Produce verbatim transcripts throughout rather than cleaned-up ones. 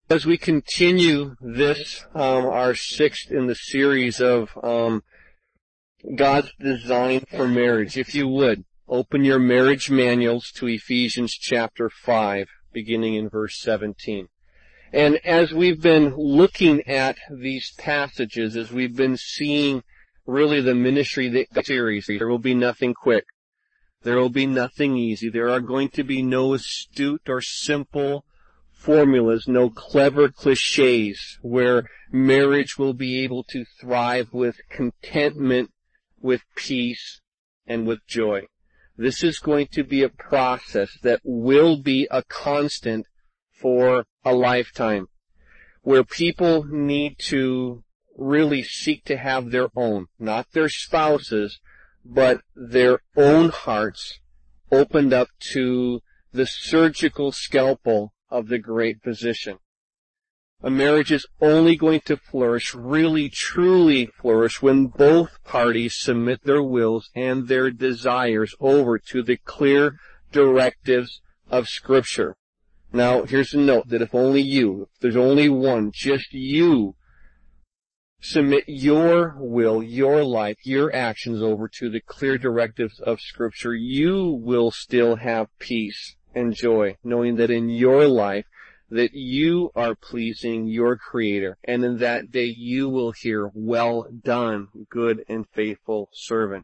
As we continue this, um, our sixth in the series of um, God's design for marriage, if you would, open your marriage manuals to Ephesians chapter five, beginning in verse seventeen. And as we've been looking at these passages, as we've been seeing really the ministry that series, there will be nothing quick. There will be nothing easy. There are going to be no astute or simple formulas, no clever cliches where marriage will be able to thrive with contentment, with peace, and with joy. This is going to be a process that will be a constant for a lifetime, where people need to really seek to have their own, not their spouses, but their own hearts opened up to the surgical scalpel of the great physician. A marriage is only going to flourish, really truly flourish, when both parties submit their wills and their desires over to the clear directives of Scripture. Now, here's a note that if only you, if there's only one, just you, submit your will, your life, your actions over to the clear directives of Scripture, you will still have peace and joy, knowing that in your life that you are pleasing your Creator, and in that day you will hear, "Well done, good and faithful servant."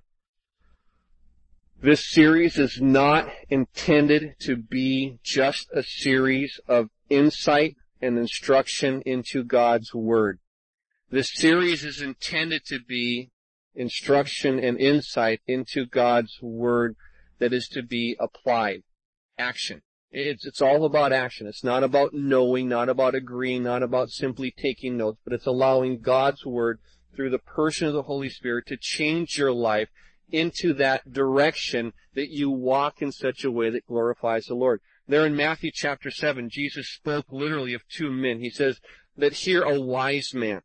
This series is not intended to be just a series of insight and instruction into God's Word. This series is intended to be instruction and insight into God's Word that is to be applied. Action. It's, it's all about action. It's not about knowing, not about agreeing, not about simply taking notes, but it's allowing God's Word through the person of the Holy Spirit to change your life into that direction that you walk in such a way that glorifies the Lord. There in Matthew chapter seven, Jesus spoke literally of two men. He says that here a wise man.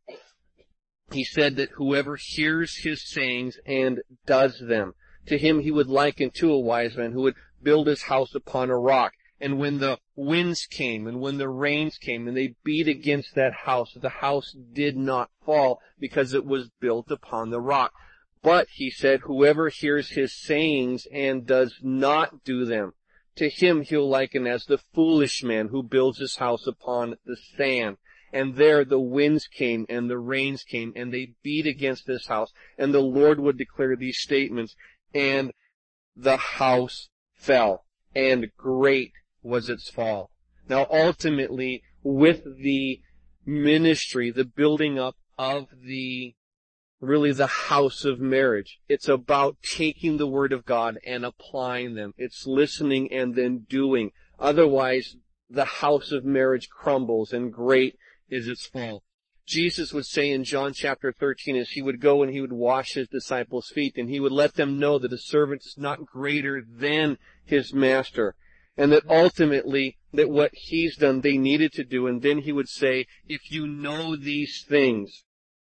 He said that whoever hears his sayings and does them, to him he would liken to a wise man who would build his house upon a rock. And when the winds came and when the rains came and they beat against that house, the house did not fall because it was built upon the rock. But, he said, whoever hears his sayings and does not do them, to him he'll liken as the foolish man who builds his house upon the sand. And there the winds came and the rains came and they beat against this house. And the Lord would declare these statements, and the house fell, and great was its fall. Now ultimately, with the ministry, the building up of the, really the house of marriage, it's about taking the Word of God and applying them. It's listening and then doing. Otherwise, the house of marriage crumbles, and great is its fall. Jesus would say in John chapter thirteen, as he would go and he would wash his disciples' feet, and he would let them know that a servant is not greater than his master, and that ultimately that what he's done they needed to do. And then he would say, if you know these things,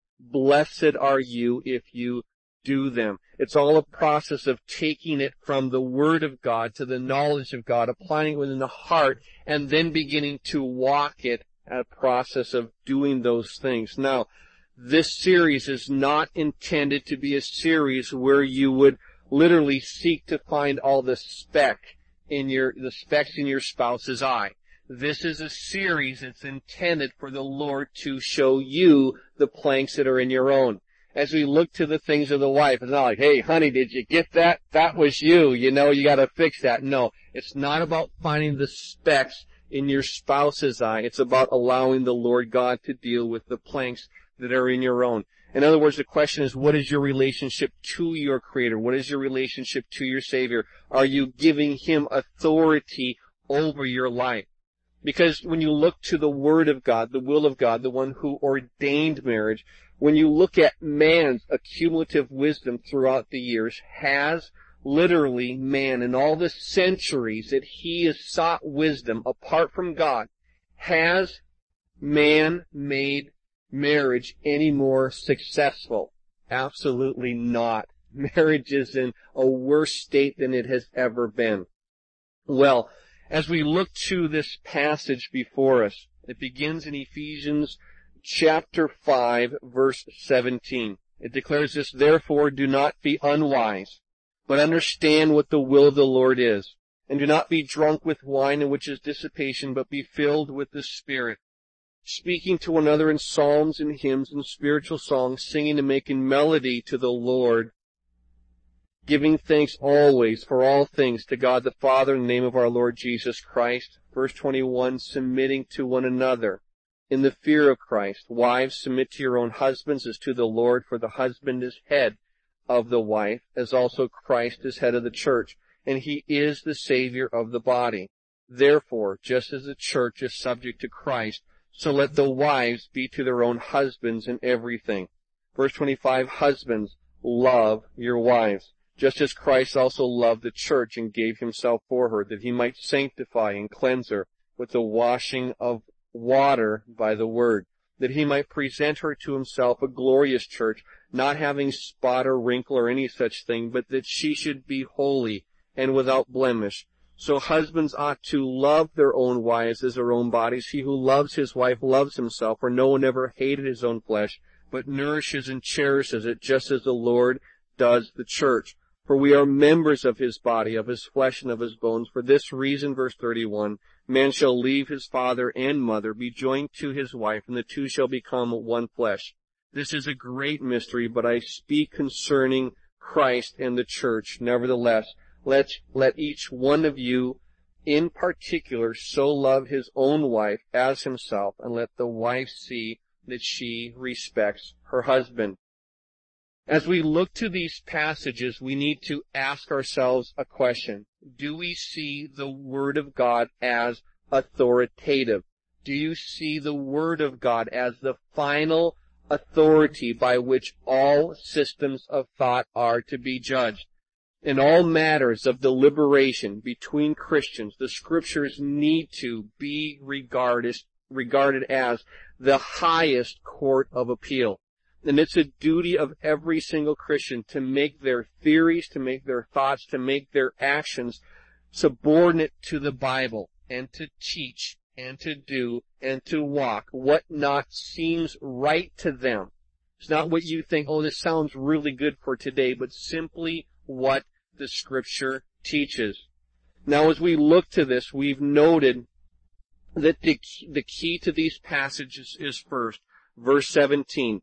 blessed are you if you do them. It's all a process of taking it from the Word of God to the knowledge of God, applying it within the heart, and then beginning to walk it, a process of doing those things. Now, this series is not intended to be a series where you would literally seek to find all the speck in your, the specks in your spouse's eye. This is a series that's intended for the Lord to show you the planks that are in your own. As we look to the things of the wife, it's not like, hey, honey, did you get that? That was you. You know, you gotta fix that. No, it's not about finding the specks in your spouse's eye. It's about allowing the Lord God to deal with the planks that are in your own. In other words, the question is, what is your relationship to your Creator? What is your relationship to your Savior? Are you giving Him authority over your life? Because when you look to the Word of God, the will of God, the one who ordained marriage, when you look at man's accumulative wisdom throughout the years, has literally man in all the centuries that he has sought wisdom apart from God, has man made marriage any more successful? Absolutely not. Marriage is in a worse state than it has ever been. Well, as we look to this passage before us, It begins in Ephesians chapter five, verse seventeen. It declares this, "Therefore do not be unwise, but understand what the will of the Lord is. And do not be drunk with wine, in which is dissipation, but be filled with the Spirit, speaking to one another in psalms and hymns and spiritual songs, singing and making melody to the Lord, giving thanks always for all things to God the Father in the name of our Lord Jesus Christ." Verse twenty-one, "Submitting to one another in the fear of Christ. Wives, submit to your own husbands as to the Lord, for the husband is head of the wife, as also Christ is head of the church, and he is the Savior of the body. Therefore, just as the church is subject to Christ, so let the wives be to their own husbands in everything." Verse twenty-five, "Husbands, love your wives, just as Christ also loved the church and gave himself for her, that he might sanctify and cleanse her with the washing of water by the word, that he might present her to himself a glorious church, not having spot or wrinkle or any such thing, but that she should be holy and without blemish. So husbands ought to love their own wives as their own bodies. He who loves his wife loves himself, for no one ever hated his own flesh, but nourishes and cherishes it, just as the Lord does the church. For we are members of his body, of his flesh and of his bones. For this reason," verse thirty-one, "man shall leave his father and mother, be joined to his wife, and the two shall become one flesh. This is a great mystery, but I speak concerning Christ and the church. Nevertheless, let, let each one of you in particular so love his own wife as himself, and let the wife see that she respects her husband." As we look to these passages, we need to ask ourselves a question. Do we see the Word of God as authoritative? Do you see the Word of God as the final authority by which all systems of thought are to be judged? In all matters of deliberation between Christians, the Scriptures need to be regarded, regarded as the highest court of appeal. And it's a duty of every single Christian to make their theories, to make their thoughts, to make their actions subordinate to the Bible, and to teach, and to do, and to walk what not seems right to them. It's not what you think, oh, this sounds really good for today, but simply what the Scripture teaches. Now, as we look to this, we've noted that the, the key to these passages is first, verse seventeen.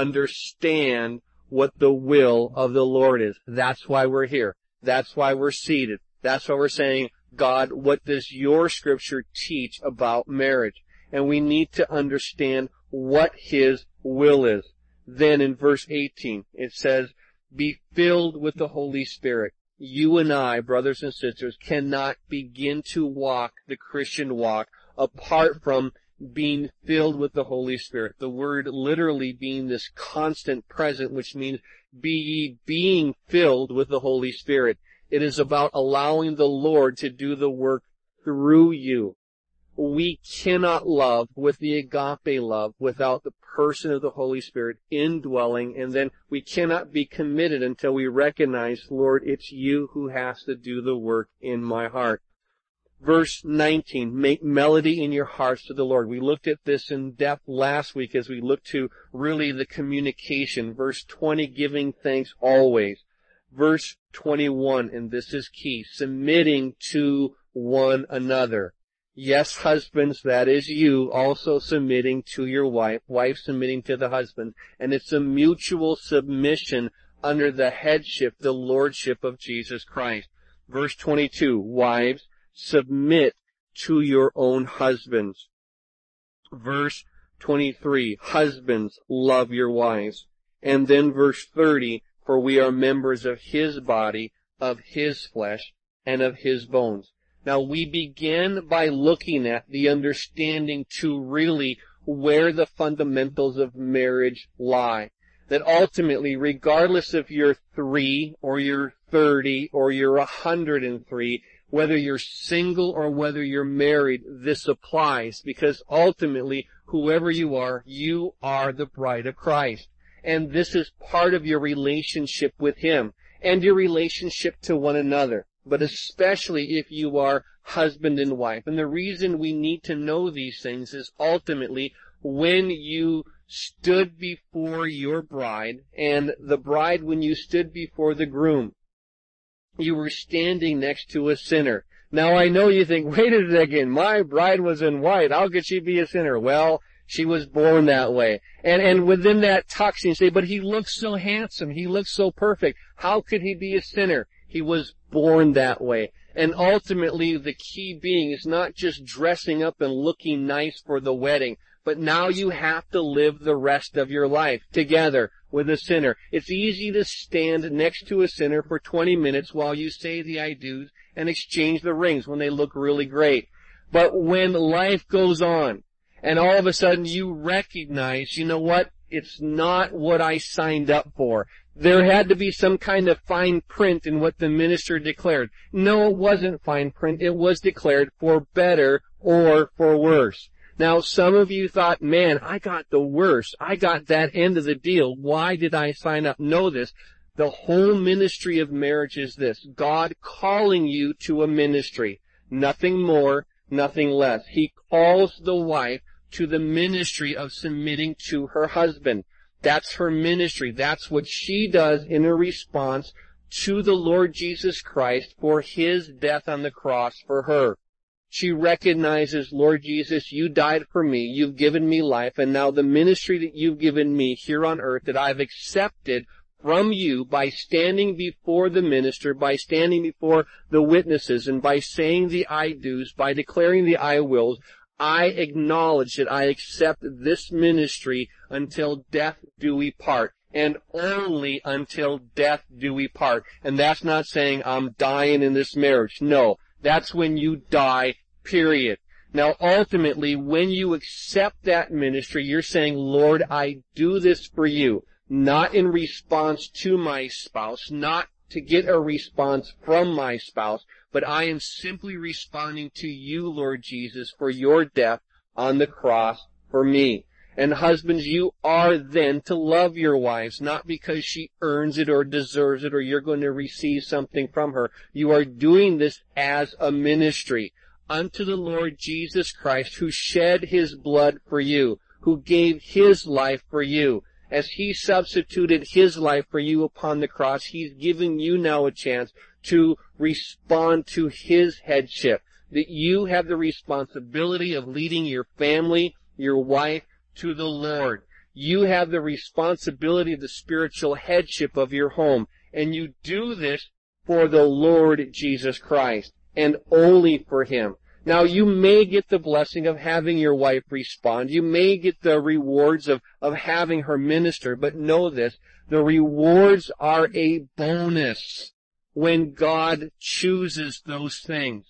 Understand what the will of the Lord is. That's why we're here. That's why we're seated. That's why we're saying, God, what does your Scripture teach about marriage? And we need to understand what his will is. Then in verse eighteen, it says, "Be filled with the Holy Spirit." You and I, brothers and sisters, cannot begin to walk the Christian walk apart from being filled with the Holy Spirit. The word literally being this constant present, which means be ye being filled with the Holy Spirit. It is about allowing the Lord to do the work through you. We cannot love with the agape love without the person of the Holy Spirit indwelling, and then we cannot be committed until we recognize, Lord, it's you who has to do the work in my heart. Verse nineteen, make melody in your hearts to the Lord. We looked at this in depth last week as we looked to really the communication. Verse twenty, giving thanks always. Verse twenty-one, and this is key, submitting to one another. Yes, husbands, that is you also submitting to your wife, wife submitting to the husband. And it's a mutual submission under the headship, the lordship of Jesus Christ. Verse twenty-two, wives, submit to your own husbands. Verse twenty-three, husbands, love your wives. And then verse thirty, for we are members of his body, of his flesh, and of his bones. Now we begin by looking at the understanding to really where the fundamentals of marriage lie. That ultimately, regardless if you're three, or you're thirty, or you're a hundred and three, whether you're single or whether you're married, this applies, because ultimately, whoever you are, you are the bride of Christ. And this is part of your relationship with him, and your relationship to one another. but especially if you are husband and wife. And the reason we need to know these things is ultimately when you stood before your bride, and the bride when you stood before the groom, you were standing next to a sinner. Now I know you think, wait a second, my bride was in white, how could she be a sinner? Well, she was born that way. And and within that tux, you say, but he looks so handsome, he looks so perfect, how could he be a sinner? He was born that way. And ultimately, the key being is not just dressing up and looking nice for the wedding, but now you have to live the rest of your life together with a sinner. It's easy to stand next to a sinner for twenty minutes while you say the I do's and exchange the rings when they look really great. But when life goes on, and all of a sudden you recognize, you know what, it's not what I signed up for. There had to be some kind of fine print in what the minister declared. No, it wasn't fine print. It was declared for better or for worse. Now, some of you thought, man, I got the worst. I got that end of the deal. Why did I sign up? Know this. The whole ministry of marriage is this. God calling you to a ministry. Nothing more, nothing less. He calls the wife to the ministry of submitting to her husband. That's her ministry. That's what she does in a response to the Lord Jesus Christ for His death on the cross for her. She recognizes, Lord Jesus, you died for me, you've given me life, and now the ministry that you've given me here on earth that I've accepted from you by standing before the minister, by standing before the witnesses, and by saying the I do's, by declaring the I wills, I acknowledge that I accept this ministry until death do we part. And only until death do we part. And that's not saying I'm dying in this marriage. No, that's when you die, period. Now ultimately, when you accept that ministry, you're saying, Lord, I do this for you. Not in response to my spouse, not to get a response from my spouse, but I am simply responding to you, Lord Jesus, for your death on the cross for me. And husbands, you are then to love your wives, not because she earns it or deserves it or you're going to receive something from her. You are doing this as a ministry unto the Lord Jesus Christ, who shed His blood for you, who gave His life for you. As He substituted His life for you upon the cross, He's giving you now a chance to respond to His headship. That you have the responsibility of leading your family, your wife, to the Lord. You have the responsibility of the spiritual headship of your home. And you do this for the Lord Jesus Christ, and only for Him. Now, you may get the blessing of having your wife respond. You may get the rewards of, of having her minister. But know this, the rewards are a bonus when God chooses those things.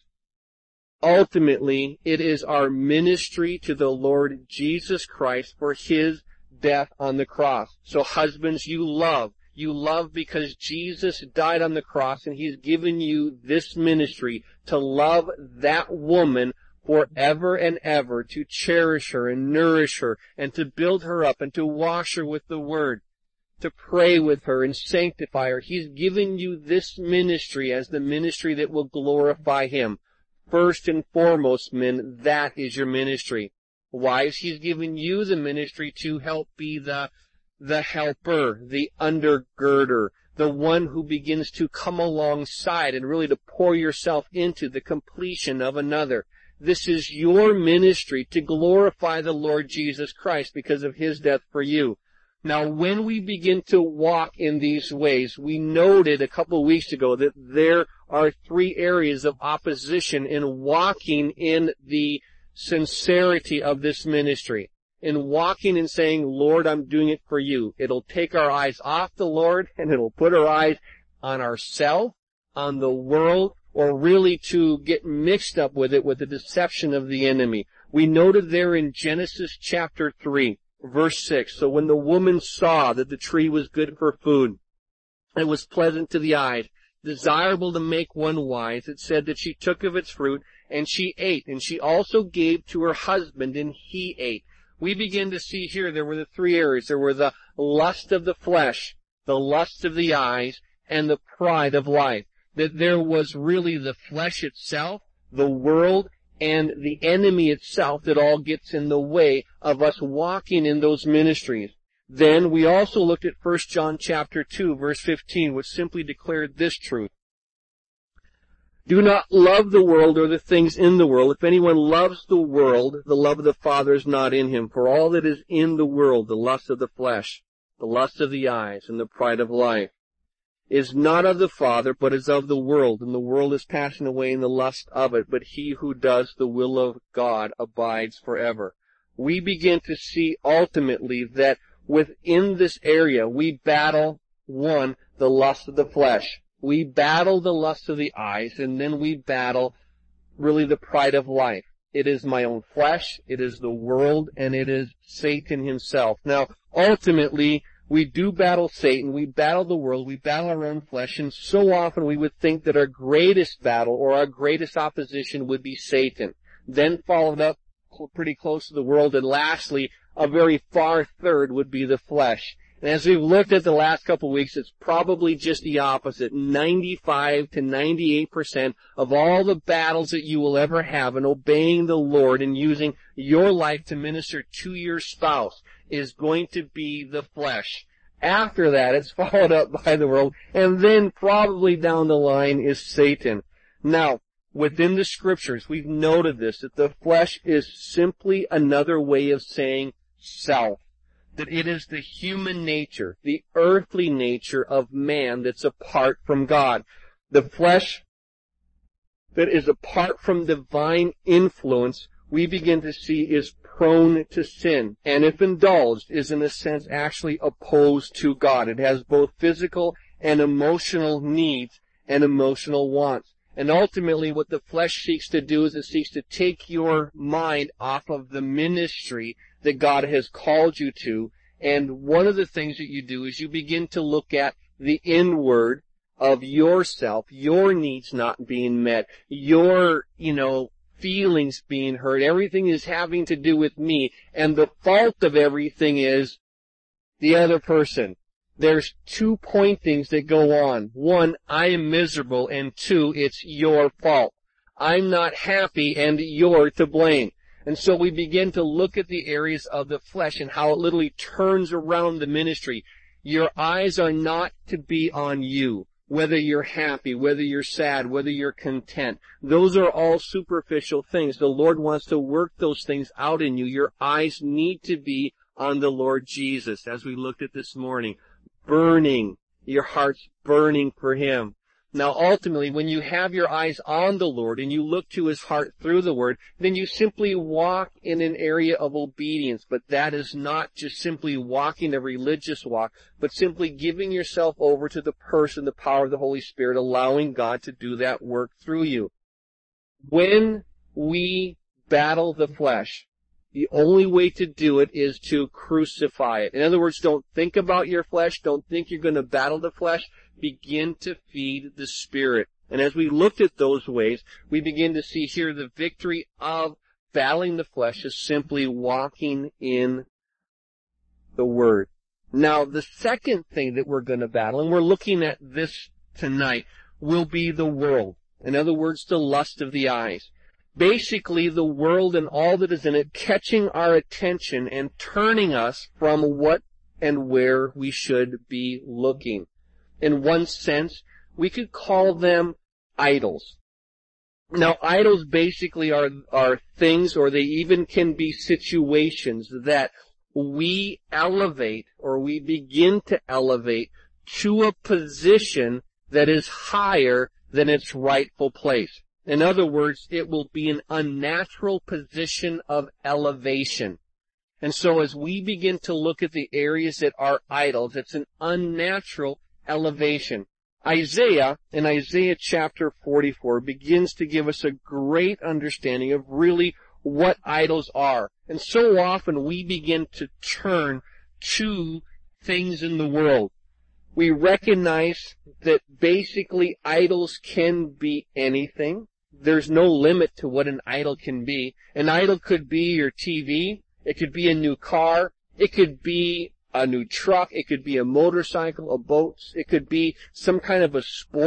Ultimately, it is our ministry to the Lord Jesus Christ for His death on the cross. So husbands, you love. You love because Jesus died on the cross and He's given you this ministry to love that woman forever and ever, to cherish her and nourish her and to build her up and to wash her with the Word, to pray with her and sanctify her. He's given you this ministry as the ministry that will glorify Him. First and foremost, men, that is your ministry. Wives, He's given you the ministry to help be the the helper, the undergirder, the one who begins to come alongside and really to pour yourself into the completion of another. This is your ministry to glorify the Lord Jesus Christ because of His death for you. Now, when we begin to walk in these ways, we noted a couple of weeks ago that there are three areas of opposition in walking in the sincerity of this ministry. In walking and saying, Lord, I'm doing it for you. It'll take our eyes off the Lord and it'll put our eyes on ourselves, on the world, or really to get mixed up with it with the deception of the enemy. We noted there in Genesis chapter three, verse six, so when the woman saw that the tree was good for food, it was pleasant to the eyes, desirable to make one wise, it said that she took of its fruit and she ate, and she also gave to her husband and he ate. We begin to see here there were the three areas. There were the lust of the flesh, the lust of the eyes, and the pride of life. that there was really the flesh itself, the world, and the enemy itself that all gets in the way of us walking in those ministries. Then we also looked at First John chapter two, verse fifteen, which simply declared this truth. Do not love the world or the things in the world. If anyone loves the world, the love of the Father is not in him. For all that is in the world, the lust of the flesh, the lust of the eyes, and the pride of life, is not of the Father, but is of the world. And the world is passing away in the lust of it. But he who does the will of God abides forever. We begin to see ultimately that within this area, we battle, one, the lust of the flesh. We battle the lust of the eyes, and then we battle really the pride of life. It is my own flesh, it is the world, and it is Satan himself. Now, ultimately, we do battle Satan, we battle the world, we battle our own flesh, and so often we would think that our greatest battle or our greatest opposition would be Satan. Then followed up pretty close to the world, and lastly, a very far third would be the flesh. And as we've looked at the last couple of weeks, it's probably just the opposite. ninety-five to ninety-eight percent of all the battles that you will ever have in obeying the Lord and using your life to minister to your spouse is going to be the flesh. After that, it's followed up by the world, and then probably down the line is Satan. Now, within the scriptures, we've noted this, that the flesh is simply another way of saying self. That it is the human nature, the earthly nature of man that's apart from God. The flesh that is apart from divine influence, we begin to see is prone to sin, and if indulged, is in a sense actually opposed to God. It has both physical and emotional needs and emotional wants. And ultimately what the flesh seeks to do is it seeks to take your mind off of the ministry that God has called you to. And one of the things that you do is you begin to look at the inward of yourself, your needs not being met, your, you know, feelings being hurt. Everything is having to do with me. And the fault of everything is the other person. There's two pointings that go on. One, I am miserable, and two, it's your fault. I'm not happy, and you're to blame. And so we begin to look at the areas of the flesh and how it literally turns around the ministry. Your eyes are not to be on you, whether you're happy, whether you're sad, whether you're content. Those are all superficial things. The Lord wants to work those things out in you. Your eyes need to be on the Lord Jesus, as we looked at this morning. Burning, your heart's burning for Him. Now ultimately, when you have your eyes on the Lord and you look to His heart through the Word, then you simply walk in an area of obedience. But that is not just simply walking a religious walk, but simply giving yourself over to the person, the power of the Holy Spirit, allowing God to do that work through you. When we battle the flesh, the only way to do it is to crucify it. In other words, don't think about your flesh. Don't think you're going to battle the flesh. Begin to feed the Spirit. And as we looked at those ways, we begin to see here the victory of battling the flesh is simply walking in the Word. Now, the second thing that we're going to battle, and we're looking at this tonight, will be the world. In other words, the lust of the eyes. Basically, the world and all that is in it catching our attention and turning us from what and where we should be looking. In one sense, we could call them idols. Now, idols basically are, are things, or they even can be situations that we elevate, or we begin to elevate to a position that is higher than its rightful place. In other words, it will be an unnatural position of elevation. And so as we begin to look at the areas that are idols, it's an unnatural elevation. Isaiah, in Isaiah chapter forty-four, begins to give us a great understanding of really what idols are. And so often we begin to turn to things in the world. We recognize that basically idols can be anything. There's no limit to what an idol can be. An idol could be your T V. It could be a new car. It could be a new truck. It could be a motorcycle, a boat. It could be some kind of a sport.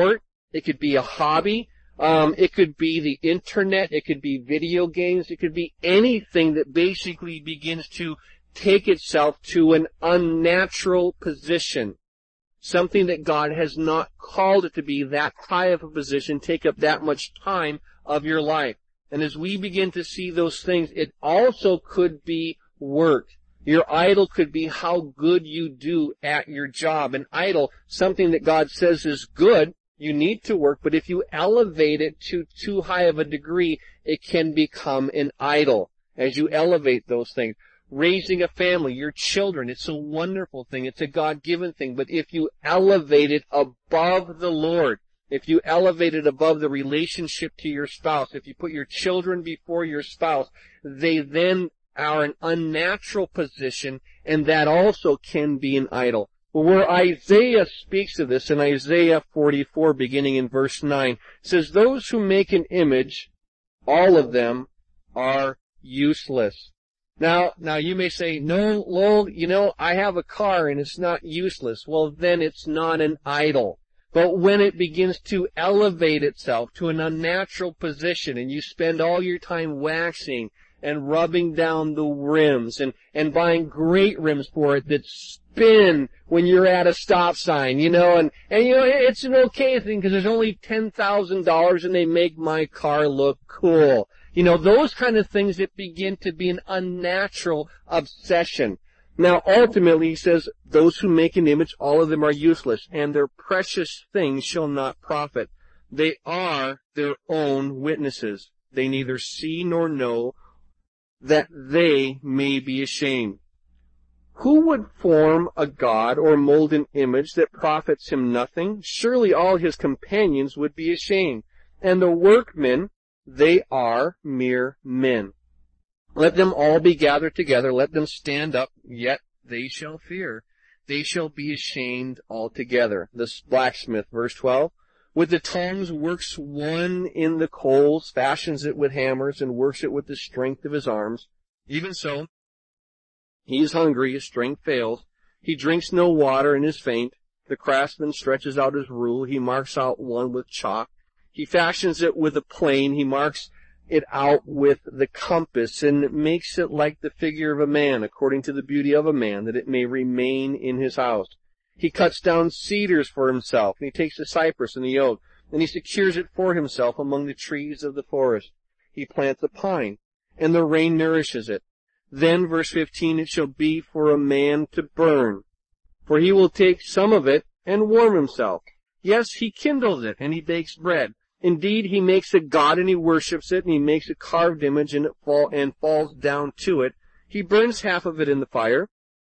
It could be a hobby. Um, it could be the internet. It could be video games. It could be anything that basically begins to take itself to an unnatural position. Something that God has not called it to be that high of a position, take up that much time of your life. And as we begin to see those things, it also could be work. Your idol could be how good you do at your job. An idol, something that God says is good, you need to work, but if you elevate it to too high of a degree, it can become an idol as you elevate those things. Raising a family, your children, it's a wonderful thing. It's a God-given thing. But if you elevate it above the Lord, if you elevate it above the relationship to your spouse, if you put your children before your spouse, they then are an unnatural position, and that also can be an idol. Well, where Isaiah speaks of this, in Isaiah forty-four, beginning in verse nine, says, those who make an image, all of them are useless. Now, now you may say, no, Lowell, you know, I have a car and it's not useless. Well, then it's not an idol. But when it begins to elevate itself to an unnatural position and you spend all your time waxing and rubbing down the rims and, and buying great rims for it that spin when you're at a stop sign, you know, and, and you know, it's an okay thing because there's only ten thousand dollars and they make my car look cool. You know, those kind of things that begin to be an unnatural obsession. Now, ultimately, he says, those who make an image, all of them are useless, and their precious things shall not profit. They are their own witnesses. They neither see nor know, that they may be ashamed. Who would form a god or mold an image that profits him nothing? Surely all his companions would be ashamed. And the workmen, they are mere men. Let them all be gathered together. Let them stand up, yet they shall fear. They shall be ashamed altogether. The blacksmith, verse twelve. With the tongs works one in the coals, fashions it with hammers, and works it with the strength of his arms. Even so, he is hungry, his strength fails. He drinks no water and is faint. The craftsman stretches out his rule. He marks out one with chalk. He fashions it with a plane. He marks it out with the compass and makes it like the figure of a man, according to the beauty of a man, that it may remain in his house. He cuts down cedars for himself, and he takes the cypress and the oak, and he secures it for himself among the trees of the forest. He plants a pine, and the rain nourishes it. Then, verse fifteen, it shall be for a man to burn, for he will take some of it and warm himself. Yes, he kindles it, and he bakes bread. Indeed, he makes a god, and he worships it, and he makes a carved image, and it fall and falls down to it. He burns half of it in the fire.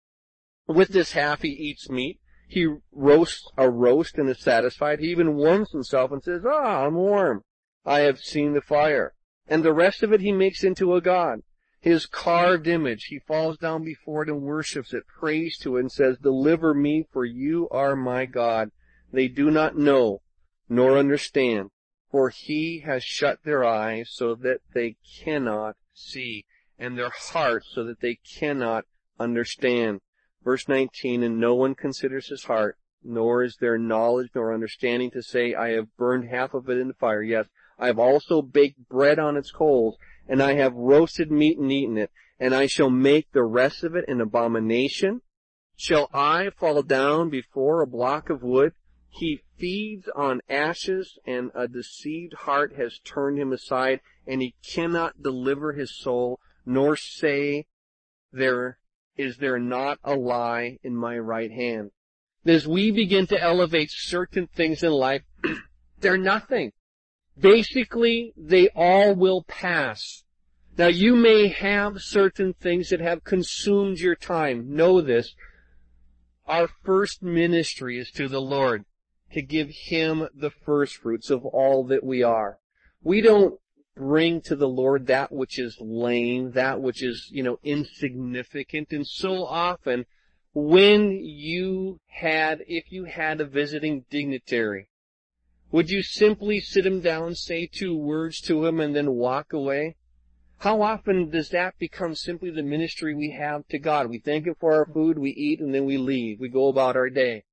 With this half he eats meat. He roasts a roast and is satisfied. He even warms himself and says, ah, I'm warm. I have seen the fire. And the rest of it he makes into a god. His carved image, he falls down before it and worships it, prays to it, and says, deliver me, for you are my God. They do not know, nor understand, for he has shut their eyes so that they cannot see, and their hearts so that they cannot understand. Verse nineteen, and no one considers his heart, nor is there knowledge nor understanding to say, I have burned half of it in the fire. Yes, I have also baked bread on its coals, and I have roasted meat and eaten it, and I shall make the rest of it an abomination. Shall I fall down before a block of wood? He feeds on ashes, and a deceived heart has turned him aside, and he cannot deliver his soul, nor say, there is there not a lie in my right hand. As we begin to elevate certain things in life, they're nothing. Basically, they all will pass. Now, you may have certain things that have consumed your time. Know this. Our first ministry is to the Lord, to give Him the first fruits of all that we are. We don't bring to the Lord that which is lame, that which is, you know, insignificant. And so often, when you had, if you had a visiting dignitary, would you simply sit him down, say two words to him, and then walk away? How often does that become simply the ministry we have to God? We thank Him for our food, we eat, and then we leave. We go about our day.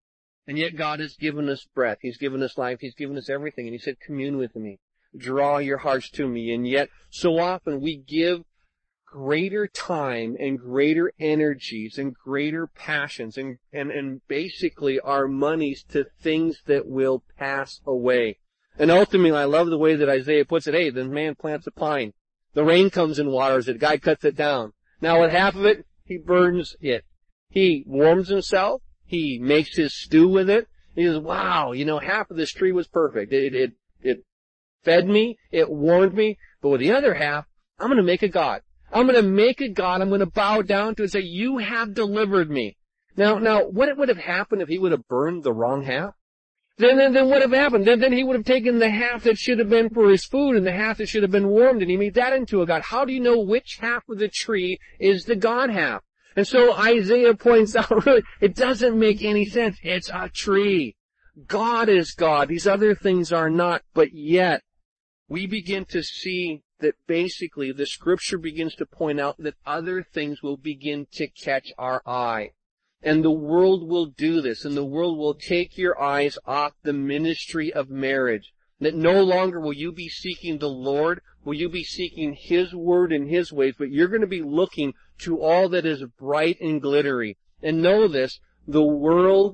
And yet God has given us breath. He's given us life. He's given us everything. And He said, commune with me. Draw your hearts to me. And yet, so often we give greater time and greater energies and greater passions and, and, and basically our monies to things that will pass away. And ultimately, I love the way that Isaiah puts it. Hey, the man plants a pine. The rain comes and waters it. The guy cuts it down. Now with half of it, he burns it. He warms himself. He makes his stew with it. He says, wow, you know, half of this tree was perfect. It, it, it fed me. It warmed me. But with the other half, I'm going to make a god. I'm going to make a god. I'm going to bow down to it and say, you have delivered me. Now, now, what would have happened if he would have burned the wrong half? Then, then, then what would have happened? Then, then he would have taken the half that should have been for his food and the half that should have been warmed, and he made that into a god. How do you know which half of the tree is the god half? And so Isaiah points out, really, it doesn't make any sense. It's a tree. God is God. These other things are not. But yet, we begin to see that basically the Scripture begins to point out that other things will begin to catch our eye. And the world will do this, and the world will take your eyes off the ministry of marriage. That no longer will you be seeking the Lord, will you be seeking His Word and His ways, but you're going to be looking to all that is bright and glittery. And know this, the world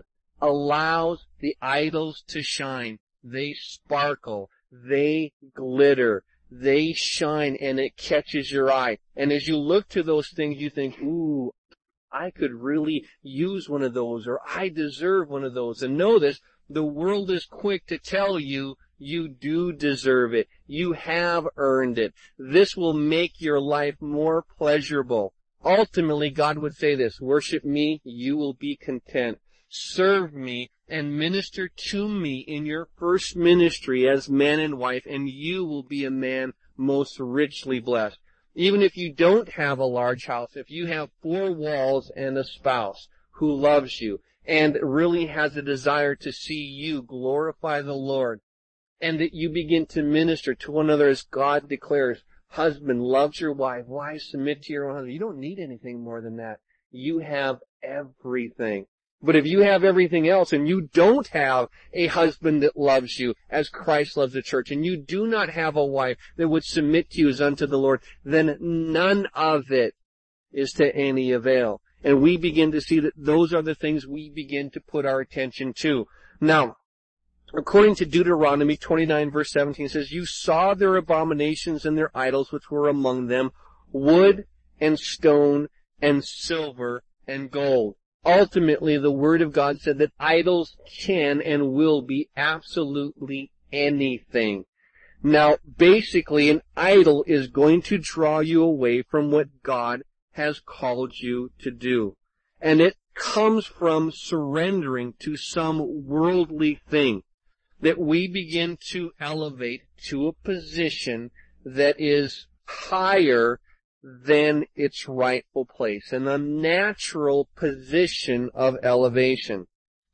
allows the idols to shine. They sparkle. They glitter. They shine, and it catches your eye. And as you look to those things, you think, ooh, I could really use one of those, or I deserve one of those. And know this, the world is quick to tell you, you do deserve it. You have earned it. This will make your life more pleasurable. Ultimately, God would say this, worship me, you will be content. Serve me and minister to me in your first ministry as man and wife, and you will be a man most richly blessed. Even if you don't have a large house, if you have four walls and a spouse who loves you and really has a desire to see you glorify the Lord, and that you begin to minister to one another as God declares, husband loves your wife, wives submit to your own husband. You don't need anything more than that. You have everything. But if you have everything else and you don't have a husband that loves you as Christ loves the church, and you do not have a wife that would submit to you as unto the Lord, then none of it is to any avail. And we begin to see that those are the things we begin to put our attention to. Now, according to Deuteronomy twenty-nine verse seventeen, it says, you saw their abominations and their idols which were among them, wood and stone and silver and gold. Ultimately, the Word of God said that idols can and will be absolutely anything. Now, basically, an idol is going to draw you away from what God has called you to do. And it comes from surrendering to some worldly thing that we begin to elevate to a position that is higher than its rightful place, and the natural position of elevation.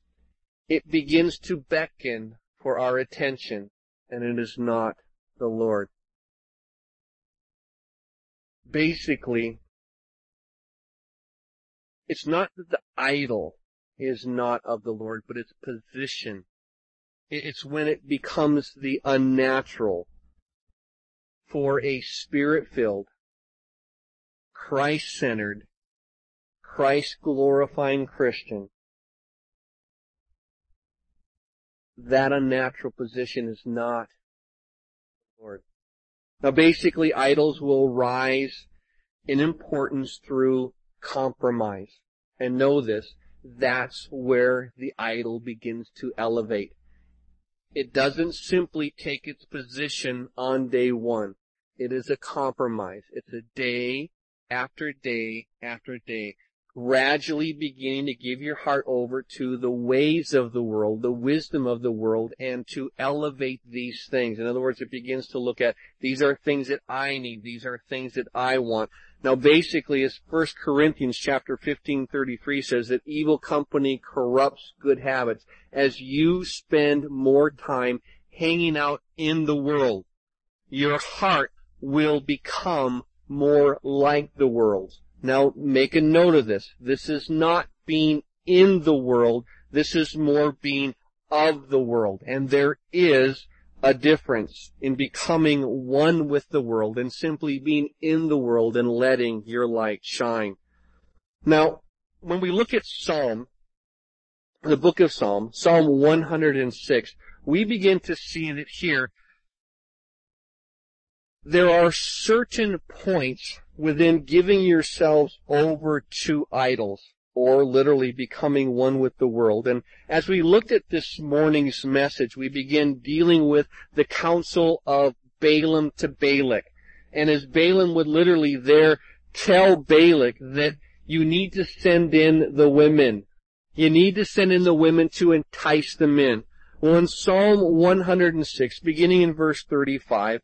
It begins to beckon for our attention, and it is not the Lord. Basically, it's not that the idol is not of the Lord, but its position. It's when it becomes the unnatural for a Spirit-filled, Christ-centered, Christ-glorifying Christian. That unnatural position is not the Lord. Now basically, idols will rise in importance through compromise. And know this, that's where the idol begins to elevate. It doesn't simply take its position on day one. It is a compromise. It's a day after day after day, gradually beginning to give your heart over to the ways of the world, the wisdom of the world, and to elevate these things. In other words, it begins to look at, these are things that I need, these are things that I want. Now basically, as First Corinthians chapter fifteen thirty-three says, that evil company corrupts good habits. As you spend more time hanging out in the world, your heart will become more like the world. Now, make a note of this. This is not being in the world. This is more being of the world. And there is a difference in becoming one with the world and simply being in the world and letting your light shine. Now, when we look at Psalm, the book of Psalm, Psalm one hundred six, we begin to see that here there are certain points within giving yourselves over to idols, or literally becoming one with the world. And as we looked at this morning's message, we begin dealing with the counsel of Balaam to Balak. And as Balaam would literally there tell Balak that you need to send in the women. You need to send in the women to entice them in. Well, in Psalm one hundred six, beginning in verse thirty-five,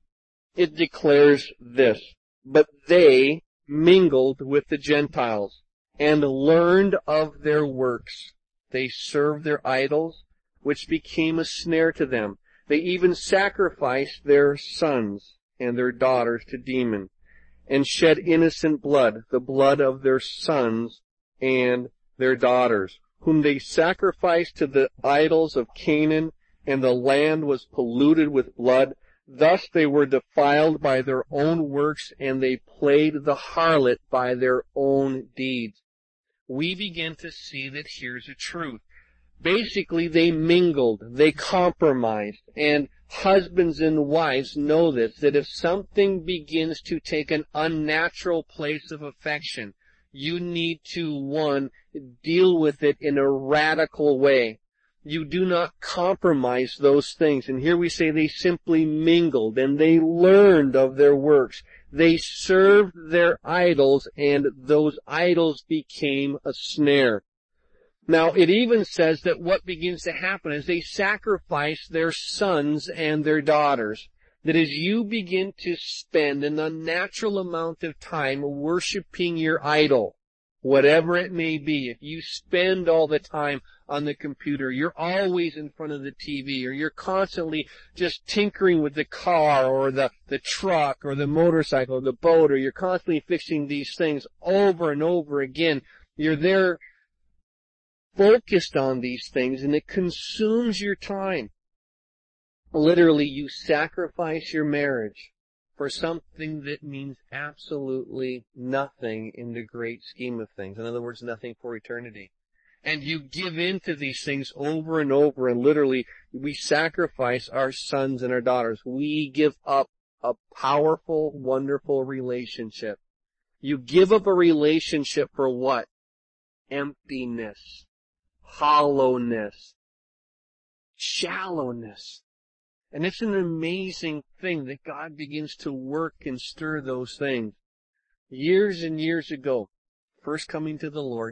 it declares this: but they mingled with the Gentiles and learned of their works. They served their idols, which became a snare to them. They even sacrificed their sons and their daughters to demons, and shed innocent blood, the blood of their sons and their daughters, whom they sacrificed to the idols of Canaan, and the land was polluted with blood. Thus they were defiled by their own works, and they played the harlot by their own deeds. We begin to see that here's the truth. Basically, they mingled, they compromised, and husbands and wives know this, that if something begins to take an unnatural place of affection, you need to, one, deal with it in a radical way. You do not compromise those things. And here we say they simply mingled and they learned of their works. They served their idols, and those idols became a snare. Now, it even says that what begins to happen is they sacrifice their sons and their daughters. That as you begin to spend an unnatural amount of time worshiping your idol, whatever it may be, if you spend all the time on the computer, you're always in front of the T V, or you're constantly just tinkering with the car or the, the truck or the motorcycle or the boat, or you're constantly fixing these things over and over again, you're there focused on these things, and it consumes your time. Literally, you sacrifice your marriage for something that means absolutely nothing in the great scheme of things. In other words, nothing for eternity. And you give in to these things over and over, and literally, we sacrifice our sons and our daughters. We give up a powerful, wonderful relationship. You give up a relationship for what? Emptiness, hollowness, shallowness. And it's an amazing thing that God begins to work and stir those things. Years and years ago, first coming to the Lord,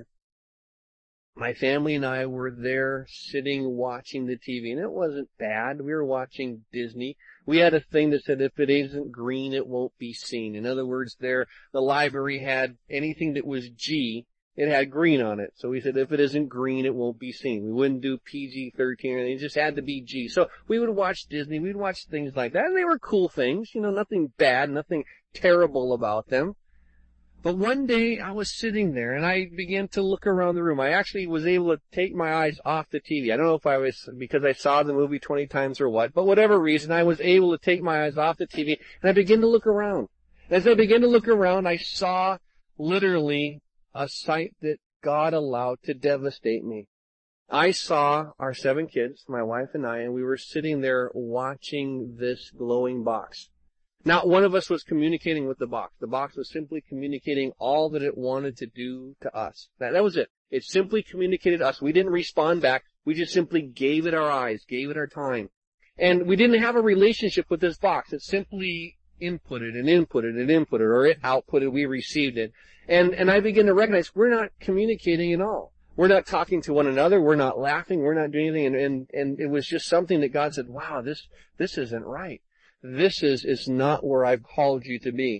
my family and I were there sitting watching the T V, and it wasn't bad. We were watching Disney. We had a thing that said if it isn't green, it won't be seen. In other words, there, the library had anything that was G, it had green on it. So we said if it isn't green, it won't be seen. We wouldn't do P G thirteen or anything. It just had to be G. So we would watch Disney. We'd watch things like that. And they were cool things. You know, nothing bad, nothing terrible about them. But one day I was sitting there and I began to look around the room. I actually was able to take my eyes off the T V. I don't know if I was because I saw the movie twenty times or what, but whatever reason, I was able to take my eyes off the T V and I began to look around. As I began to look around, I saw literally a sight that God allowed to devastate me. I saw our seven kids, my wife and I, and we were sitting there watching this glowing box. Not one of us was communicating with the box. The box was simply communicating all that it wanted to do to us. That, that was it. It simply communicated to us. We didn't respond back. We just simply gave it our eyes, gave it our time. And we didn't have a relationship with this box. It simply inputted and inputted and inputted, or it outputted, we received it. And, and I began to recognize we're not communicating at all. We're not talking to one another. We're not laughing. We're not doing anything. And, and, and it was just something that God said, wow, this, this isn't right. This is, is not where I've called you to be.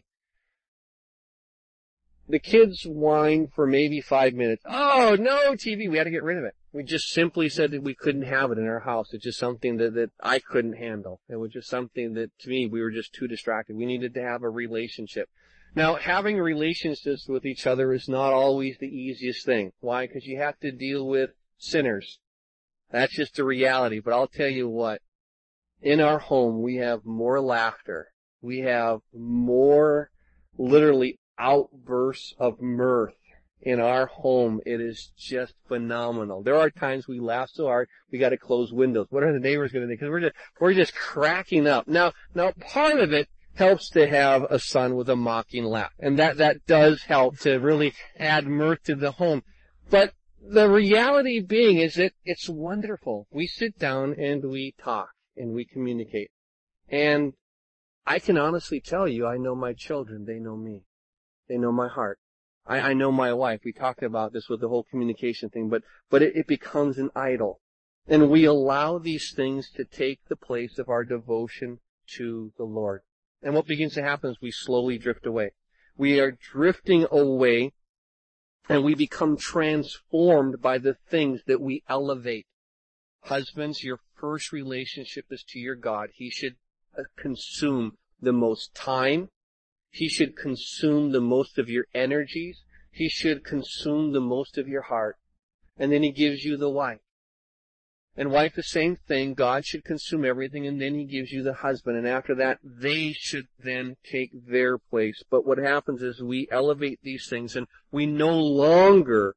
The kids whined for maybe five minutes. Oh, no T V. We had to get rid of it. We just simply said that we couldn't have it in our house. It's just something that, that I couldn't handle. It was just something that, to me, we were just too distracted. We needed to have a relationship. Now, having relationships with each other is not always the easiest thing. Why? Because you have to deal with sinners. That's just the reality. But I'll tell you what, in our home we have more laughter. We have more literally outbursts of mirth in our home. It is just phenomenal. There are times we laugh so hard we got to close windows. What are the neighbors going to think? Because we're just we're just cracking up. Now, now part of it helps to have a son with a mocking laugh, and that that does help to really add mirth to the home. But the reality being is that it's wonderful. We sit down and we talk and we communicate, and I can honestly tell you, I know my children. They know me. They know my heart. I, I know my wife. We talked about this with the whole communication thing, but, but it, it becomes an idol. And we allow these things to take the place of our devotion to the Lord. And what begins to happen is we slowly drift away. We are drifting away, and we become transformed by the things that we elevate. Husbands, your first relationship is to your God. He should consume the most time. He should consume the most of your energies. He should consume the most of your heart. And then he gives you the wife. And wife, the same thing. God should consume everything, and then he gives you the husband. And after that, they should then take their place. But what happens is we elevate these things, and we no longer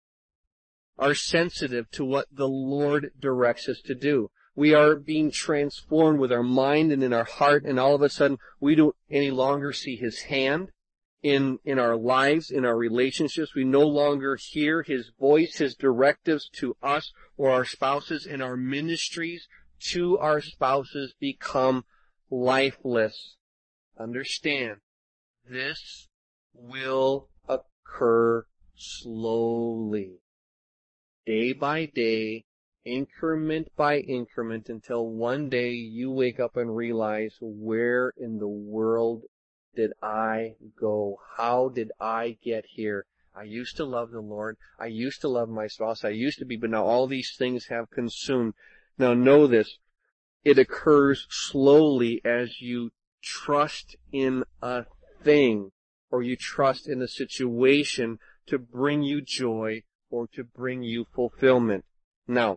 are sensitive to what the Lord directs us to do. We are being transformed with our mind and in our heart, and all of a sudden we don't any longer see his hand in, in our lives, in our relationships. We no longer hear his voice, his directives to us or our spouses, and our ministries to our spouses become lifeless. Understand, this will occur slowly, day by day, increment by increment, until one day you wake up and realize, where in the world did I go? How did I get here? I used to love the Lord. I used to love my spouse. I used to be, but now all these things have consumed. Now know this. It occurs slowly as you trust in a thing, or you trust in a situation to bring you joy or to bring you fulfillment. Now,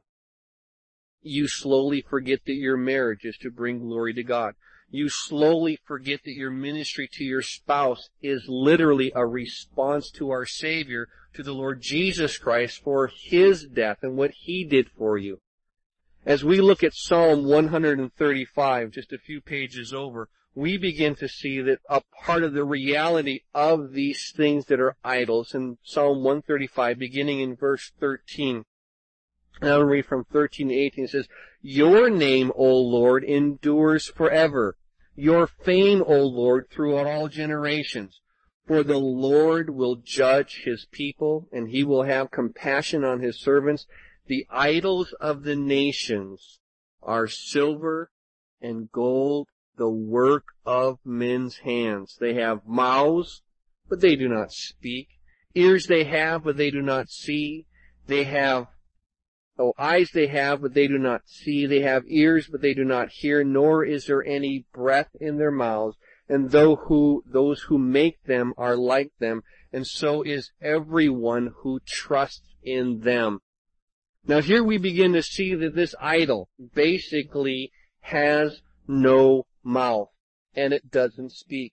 you slowly forget that your marriage is to bring glory to God. You slowly forget that your ministry to your spouse is literally a response to our Savior, to the Lord Jesus Christ, for his death and what he did for you. As we look at Psalm one thirty-five, just a few pages over, we begin to see that a part of the reality of these things that are idols, in Psalm one thirty-five, beginning in verse thirteen, and I'll read from thirteen to eighteen. It says, "Your name, O Lord, endures forever. Your fame, O Lord, throughout all generations. For the Lord will judge his people, and he will have compassion on his servants. The idols of the nations are silver and gold, the work of men's hands. They have mouths, but they do not speak. Ears they have, but they do not see. They have Oh, eyes they have, but they do not see. They have ears, but they do not hear, nor is there any breath in their mouths. And though who, those who make them are like them, and so is everyone who trusts in them." Now here we begin to see that this idol basically has no mouth, and it doesn't speak.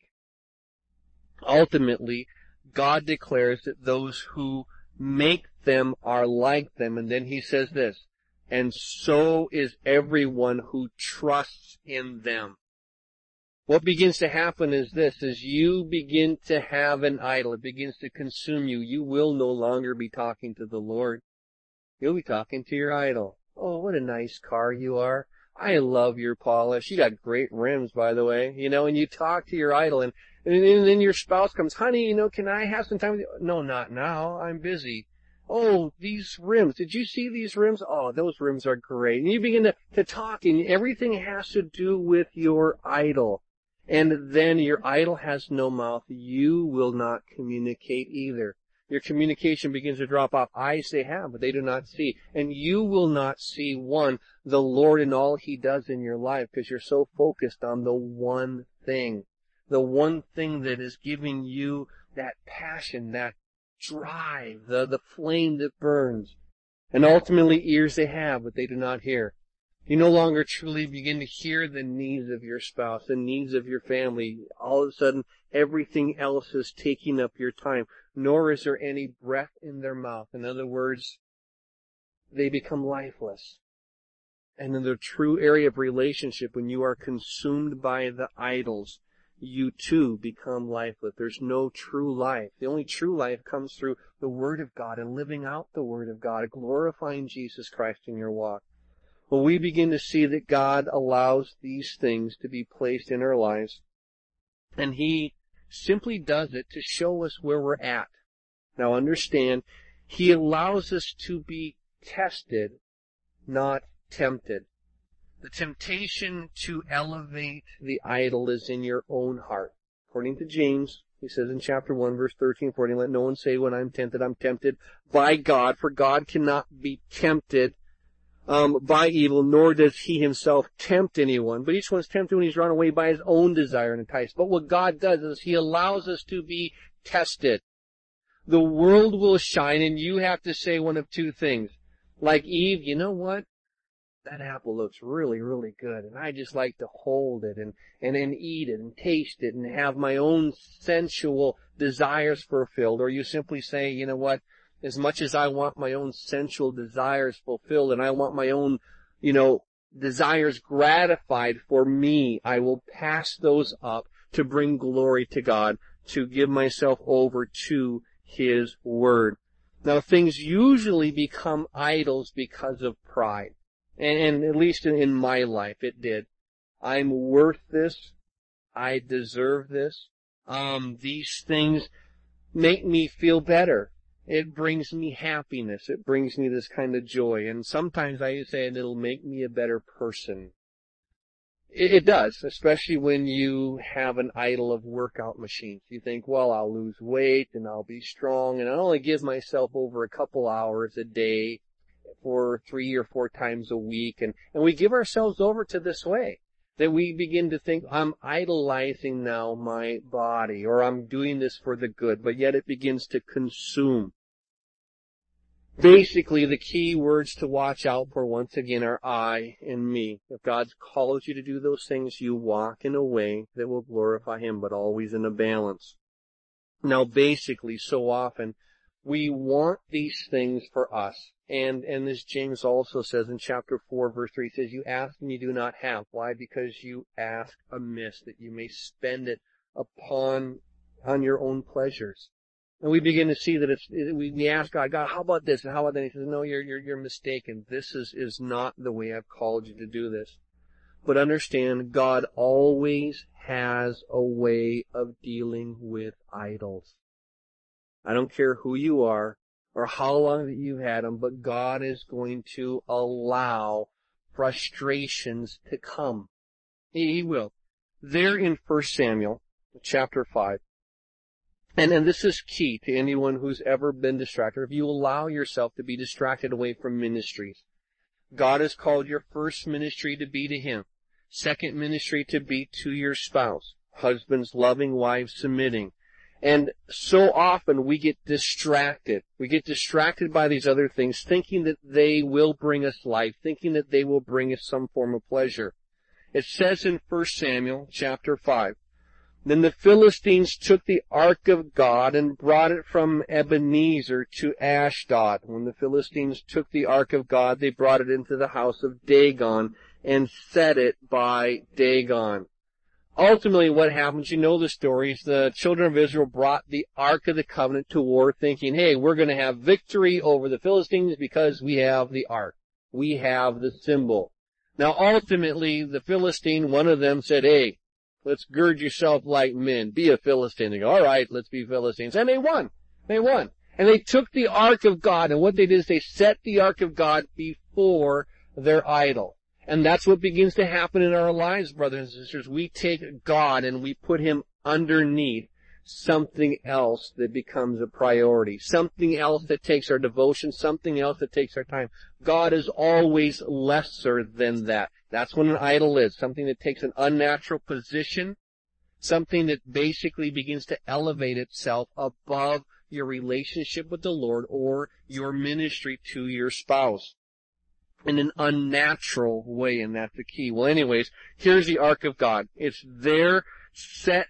Ultimately, God declares that those who make them are like them. And then he says this, "And so is everyone who trusts in them." What begins to happen is this, as you begin to have an idol, it begins to consume you. You will no longer be talking to the Lord. You'll be talking to your idol. "Oh, what a nice car you are. I love your polish. You got great rims, by the way." You know, and you talk to your idol, and, and then your spouse comes, "Honey, you know, can I have some time with you?" "No, not now. I'm busy." "Oh, these rims. Did you see these rims? Oh, those rims are great." And you begin to, to talk, and everything has to do with your idol. And then your idol has no mouth. You will not communicate either. Your communication begins to drop off. Eyes they have, but they do not see. And you will not see, one, the Lord in all he does in your life, because you're so focused on the one thing. The one thing that is giving you that passion, that drive, the, the flame that burns. And ultimately ears they have, but they do not hear. You no longer truly begin to hear the needs of your spouse, the needs of your family. All of a sudden, everything else is taking up your time, nor is there any breath in their mouth. In other words, they become lifeless. And in the true area of relationship, when you are consumed by the idols, you too become lifeless. There's no true life. The only true life comes through the Word of God and living out the Word of God, glorifying Jesus Christ in your walk. Well, we begin to see that God allows these things to be placed in our lives, and He simply does it to show us where we're at. Now understand, He allows us to be tested, not tempted. The temptation to elevate the idol is in your own heart. According to James, he says in chapter one, verse thirteen and fourteen, let no one say when I'm tempted, I'm tempted by God, for God cannot be tempted um, by evil, nor does He Himself tempt anyone. But each one's tempted when he's run away by his own desire and enticed. But what God does is He allows us to be tested. The world will shine, and you have to say one of two things. Like Eve, you know what? That apple looks really, really good, and I just like to hold it and, and, and eat it and taste it and have my own sensual desires fulfilled. Or you simply say, you know what, as much as I want my own sensual desires fulfilled and I want my own, you know, desires gratified for me, I will pass those up to bring glory to God, to give myself over to His Word. Now, things usually become idols because of pride. And at least in my life, it did. I'm worth this. I deserve this. Um, these things make me feel better. It brings me happiness. It brings me this kind of joy. And sometimes I say it'll make me a better person. It, it does, especially when you have an idol of workout machines. You think, well, I'll lose weight and I'll be strong and I'll only give myself over a couple hours a day for three or four times a week, and, and we give ourselves over to this way, that we begin to think, I'm idolizing now my body, or I'm doing this for the good, but yet it begins to consume. Basically, the key words to watch out for, once again, are I and me. If God calls you to do those things, you walk in a way that will glorify Him, but always in a balance. Now, basically, so often, we want these things for us. And, and as James also says in chapter four, verse three, he says, you ask and you do not have. Why? Because you ask amiss, that you may spend it upon, on your own pleasures. And we begin to see that it's, we, we ask God, God, how about this? And how about that? He says, no, you're, you're, you're mistaken. This is, is not the way I've called you to do this. But understand, God always has a way of dealing with idols. I don't care who you are or how long that you've had them, but God is going to allow frustrations to come. He will. There in First Samuel, chapter five, and, and this is key to anyone who's ever been distracted. If you allow yourself to be distracted away from ministries, God has called your first ministry to be to Him, second ministry to be to your spouse, husbands loving, wives submitting. And so often we get distracted. We get distracted by these other things, thinking that they will bring us life, thinking that they will bring us some form of pleasure. It says in First Samuel chapter five, then the Philistines took the ark of God and brought it from Ebenezer to Ashdod. When the Philistines took the ark of God, they brought it into the house of Dagon and set it by Dagon. Ultimately, what happens, you know the stories, the children of Israel brought the Ark of the Covenant to war thinking, hey, we're going to have victory over the Philistines because we have the Ark. We have the symbol. Now, ultimately, the Philistine, one of them said, hey, let's gird yourself like men. Be a Philistine. They go, all right, let's be Philistines. And they won. They won. And they took the Ark of God, and what they did is they set the Ark of God before their idol. And that's what begins to happen in our lives, brothers and sisters. We take God and we put Him underneath something else that becomes a priority, something else that takes our devotion, something else that takes our time. God is always lesser than that. That's what an idol is, something that takes an unnatural position, something that basically begins to elevate itself above your relationship with the Lord or your ministry to your spouse in an unnatural way, and that's the key. Well, anyways, here's the ark of God. It's there set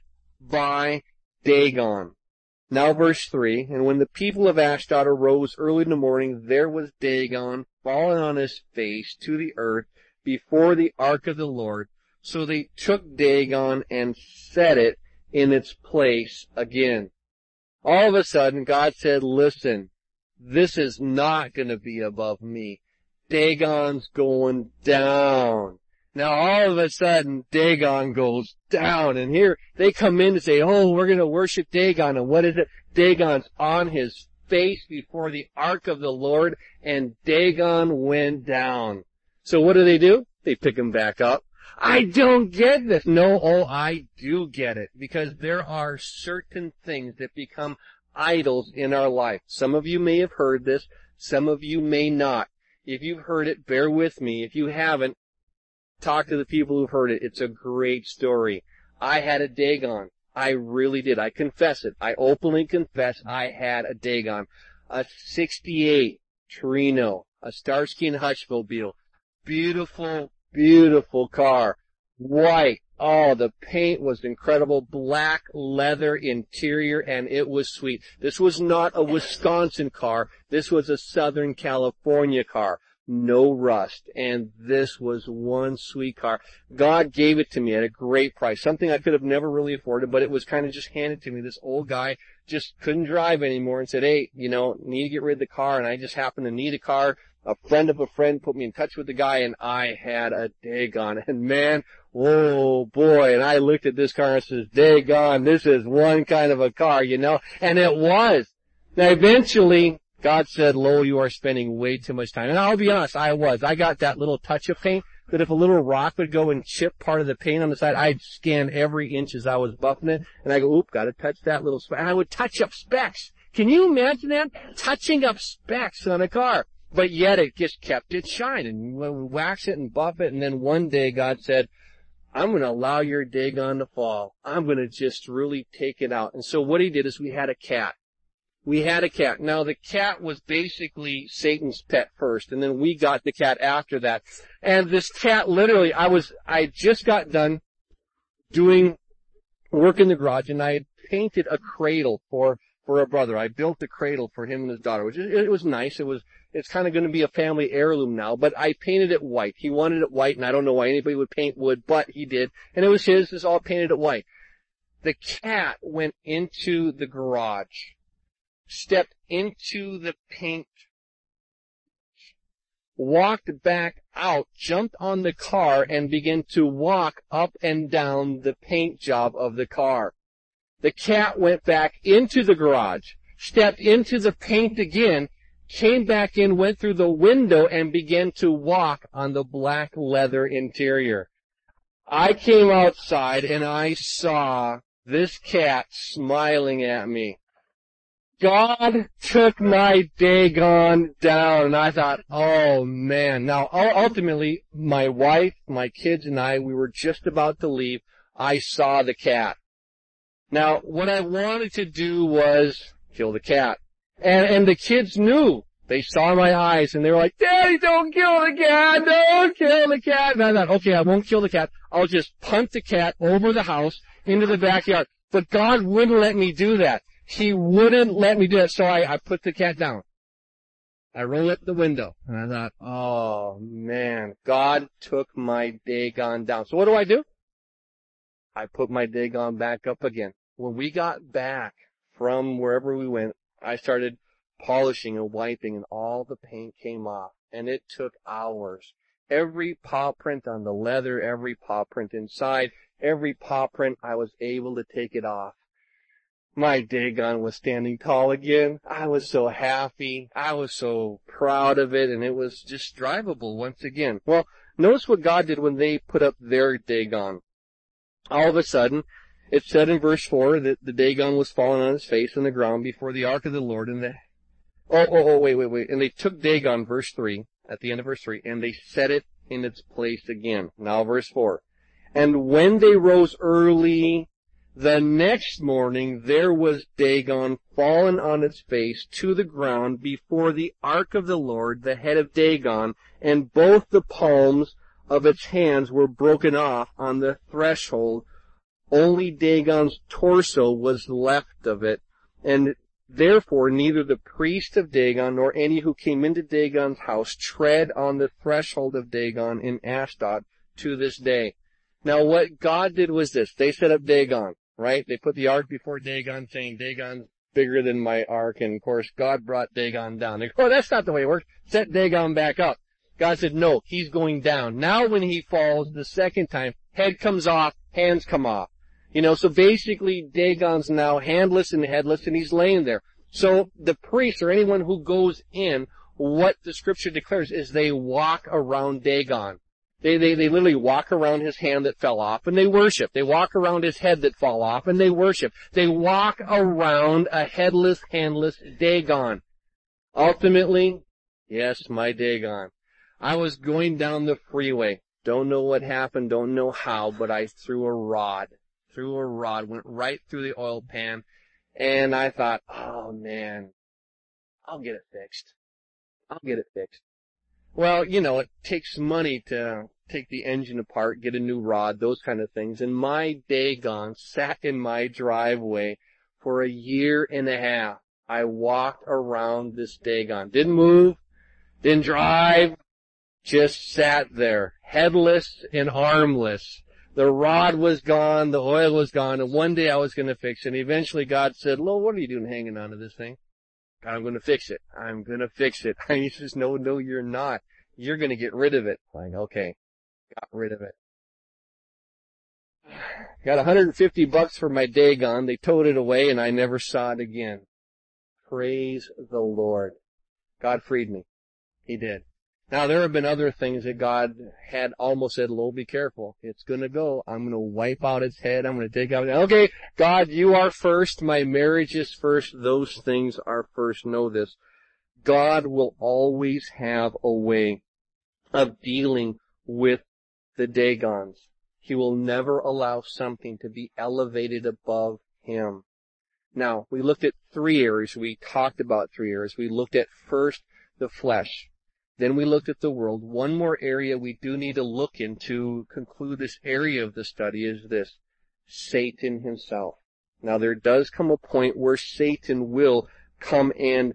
by Dagon. Now verse three, and when the people of Ashdod arose early in the morning, there was Dagon fallen on his face to the earth before the ark of the Lord. So they took Dagon and set it in its place again. All of a sudden, God said, listen, this is not going to be above me. Dagon's going down. Now all of a sudden, Dagon goes down, and here they come in to say, oh, we're going to worship Dagon, and what is it? Dagon's on his face before the ark of the Lord, and Dagon went down. So what do they do? They pick him back up. I don't get this. No, oh, I do get it, because there are certain things that become idols in our life. Some of you may have heard this, some of you may not. If you've heard it, bear with me. If you haven't, talk to the people who've heard it. It's a great story. I had a Dagon. I really did. I confess it. I openly confess I had a Dagon. A sixty-eight Torino, a Starsky and Hutchmobile. Beautiful, beautiful car. White. Oh, the paint was incredible. Black leather interior, and it was sweet. This was not a Wisconsin car. This was a Southern California car. No rust. And this was one sweet car. God gave it to me at a great price. Something I could have never really afforded, but it was kind of just handed to me. This old guy just couldn't drive anymore and said, hey, you know, need to get rid of the car. And I just happened to need a car. A friend of a friend put me in touch with the guy, and I had a Dagon. And man, oh boy, and I looked at this car and said, Dagon, this is one kind of a car, you know, and it was. Now eventually, God said, Lowell, you are spending way too much time. And I'll be honest, I was. I got that little touch of paint that if a little rock would go and chip part of the paint on the side, I'd scan every inch as I was buffing it, and I go, oop, gotta touch that little speck. And I would touch up specks. Can you imagine that? Touching up specks on a car. But yet it just kept its shine, and we wax it and buff it, and then one day God said, I'm going to allow your Dagon to fall. I'm going to just really take it out. And so what he did is we had a cat. We had a cat. Now the cat was basically Satan's pet first, and then we got the cat after that. And this cat literally, I was, I just got done doing work in the garage, and I had painted a cradle for, for a brother. I built the cradle for him and his daughter, which it, it was nice. It was, It's kind of going to be a family heirloom now, but I painted it white. He wanted it white, and I don't know why anybody would paint wood, but he did. And it was his. It's all painted it white. The cat went into the garage, stepped into the paint, walked back out, jumped on the car, and began to walk up and down the paint job of the car. The cat went back into the garage, stepped into the paint again, came back in, went through the window, and began to walk on the black leather interior. I came outside, and I saw this cat smiling at me. God took my Dagon down, and I thought, oh man. Now, ultimately, my wife, my kids, and I, we were just about to leave. I saw the cat. Now, what I wanted to do was kill the cat. And, and the kids knew. They saw my eyes, and they were like, Daddy, don't kill the cat! Don't kill the cat! And I thought, okay, I won't kill the cat. I'll just punt the cat over the house into the backyard. But God wouldn't let me do that. He wouldn't let me do that, so I, I put the cat down. I rolled up the window, and I thought, oh, man, God took my Dagon down. So what do I do? I put my Dagon back up again. When we got back from wherever we went, I started polishing and wiping, and all the paint came off, and it took hours. Every paw print on the leather, every paw print inside, every paw print, I was able to take it off. My Dagon was standing tall again. I was so happy. I was so proud of it, and it was just drivable once again. Well, notice what God did when they put up their Dagon. All of a sudden, it said in verse four that the Dagon was fallen on his face on the ground before the ark of the Lord, and the Oh, oh, oh, wait, wait, wait. And they took Dagon, verse three, at the end of verse three, and they set it in its place again. Now verse four. And when they rose early The next morning there was Dagon fallen on its face to the ground before the ark of the Lord, the head of Dagon, and both the palms of its hands were broken off on the threshold. Only Dagon's torso was left of it, and therefore neither the priest of Dagon nor any who came into Dagon's house tread on the threshold of Dagon in Ashdod to this day. Now what God did was this. They set up Dagon, right? They put the ark before Dagon, saying Dagon's bigger than my ark, and of course God brought Dagon down. They go, oh, that's not the way it works. Set Dagon back up. God said, no, he's going down. Now when he falls the second time, head comes off, hands come off. You know, so basically Dagon's now handless and headless, and he's laying there. So the priest or anyone who goes in, what the scripture declares is they walk around Dagon. They, they, they literally walk around his hand that fell off and they worship. They walk around his head that fell off and they worship. They walk around a headless, handless Dagon. Ultimately, yes, my Dagon. I was going down the freeway. Don't know what happened, don't know how, but I threw a rod. Threw a rod, went right through the oil pan, and I thought, oh man, I'll get it fixed. I'll get it fixed. Well, you know, it takes money to take the engine apart, get a new rod, those kind of things, and my Dagon sat in my driveway for a year and a half. I walked around this Dagon. Didn't move, didn't drive, just sat there, headless and harmless. The rod was gone, the oil was gone, and one day I was going to fix it. And eventually God said, Lo, what are you doing hanging on to this thing? God, I'm going to fix it. I'm going to fix it. And he says, no, no, you're not. You're going to get rid of it. Like, okay, got rid of it. Got one hundred fifty bucks for my Dagon. They towed it away, and I never saw it again. Praise the Lord. God freed me. He did. Now, there have been other things that God had almost said, Lo, be careful. It's going to go. I'm going to wipe out its head. I'm going to take out. Okay, God, you are first. My marriage is first. Those things are first. Know this. God will always have a way of dealing with the Dagons. He will never allow something to be elevated above him. Now, we looked at three areas. We talked about three areas. We looked at first the flesh. Then we looked at the world. One more area we do need to look in to conclude this area of the study is this, Satan himself. Now there does come a point where Satan will come and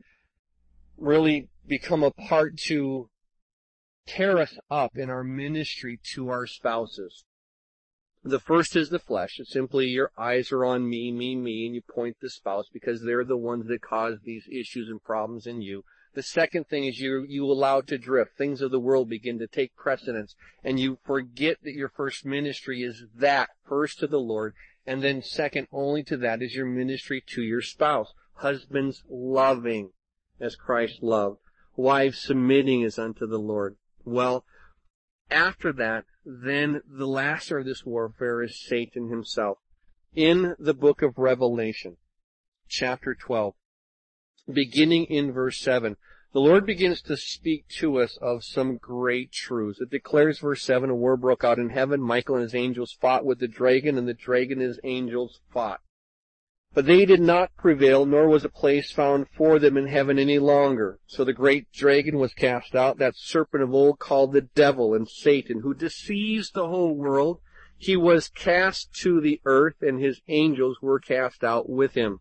really become a part to tear us up in our ministry to our spouses. The first is the flesh. It's simply your eyes are on me, me, me, and you point the spouse because they're the ones that cause these issues and problems in you. The second thing is you you allow to drift. Things of the world begin to take precedence, and you forget that your first ministry is that, first to the Lord, and then second only to that is your ministry to your spouse. Husbands loving as Christ loved. Wives submitting as unto the Lord. Well, after that, then the last of this warfare is Satan himself. In the book of Revelation, chapter twelve, beginning in verse seven, the Lord begins to speak to us of some great truths. It declares, verse seven, a war broke out in heaven. Michael and his angels fought with the dragon, and the dragon and his angels fought. But they did not prevail, nor was a place found for them in heaven any longer. So the great dragon was cast out, that serpent of old called the devil and Satan, who deceives the whole world. He was cast to the earth, and his angels were cast out with him.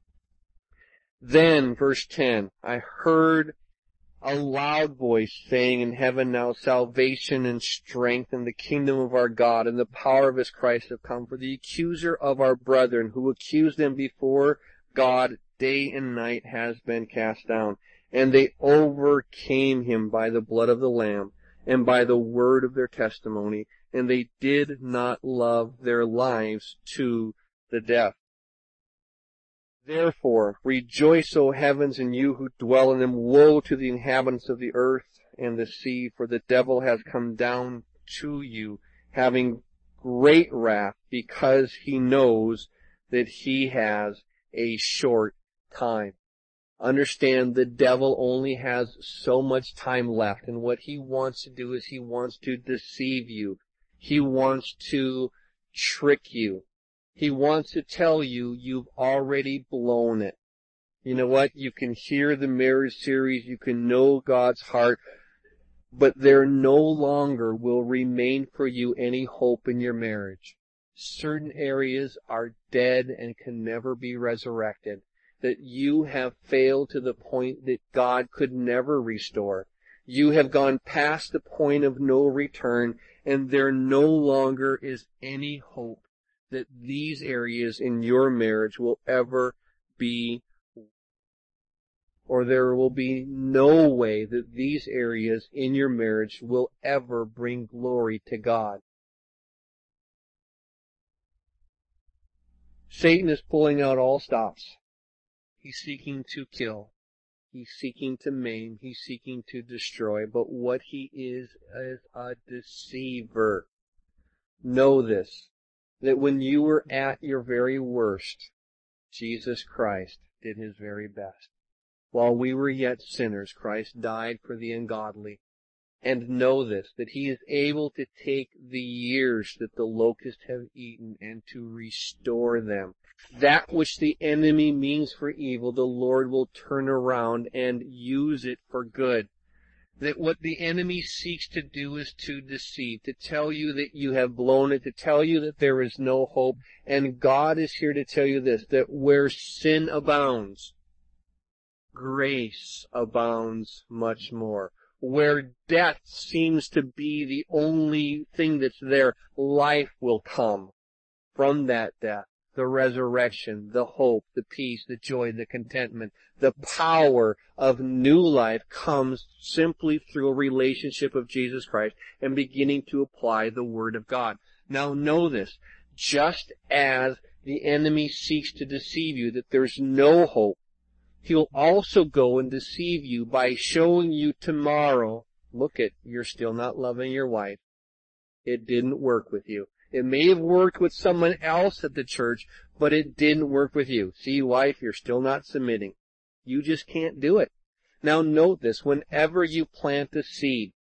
Then, verse ten, I heard a loud voice saying in heaven, now salvation and strength and the kingdom of our God and the power of his Christ have come. For the accuser of our brethren, who accused them before God day and night, has been cast down. And they overcame him by the blood of the Lamb and by the word of their testimony. And they did not love their lives to the death. Therefore, rejoice, O heavens, and you who dwell in them. Woe to the inhabitants of the earth and the sea, for the devil has come down to you, having great wrath, because he knows that he has a short time. Understand, the devil only has so much time left, and what he wants to do is he wants to deceive you. He wants to trick you. He wants to tell you you've already blown it. You know what? You can hear the marriage series, you can know God's heart, but there no longer will remain for you any hope in your marriage. Certain areas are dead and can never be resurrected. That you have failed to the point that God could never restore. You have gone past the point of no return, and there no longer is any hope that these areas in your marriage will ever be, or there will be no way that these areas in your marriage will ever bring glory to God. Satan is pulling out all stops. He's seeking to kill. He's seeking to maim. He's seeking to destroy. But what he is is a deceiver. Know this, that when you were at your very worst, Jesus Christ did his very best. While we were yet sinners, Christ died for the ungodly. And know this, that he is able to take the years that the locusts have eaten and to restore them. That which the enemy means for evil, the Lord will turn around and use it for good. That what the enemy seeks to do is to deceive, to tell you that you have blown it, to tell you that there is no hope. And God is here to tell you this, that where sin abounds, grace abounds much more. Where death seems to be the only thing that's there, life will come from that death. The resurrection, the hope, the peace, the joy, the contentment, the power of new life comes simply through a relationship of Jesus Christ and beginning to apply the Word of God. Now know this, just as the enemy seeks to deceive you that there's no hope, he'll also go and deceive you by showing you tomorrow, look it, you're still not loving your wife. It didn't work with you. It may have worked with someone else at the church, but it didn't work with you. See, wife, you're still not submitting. You just can't do it. Now note this, whenever you plant a seed,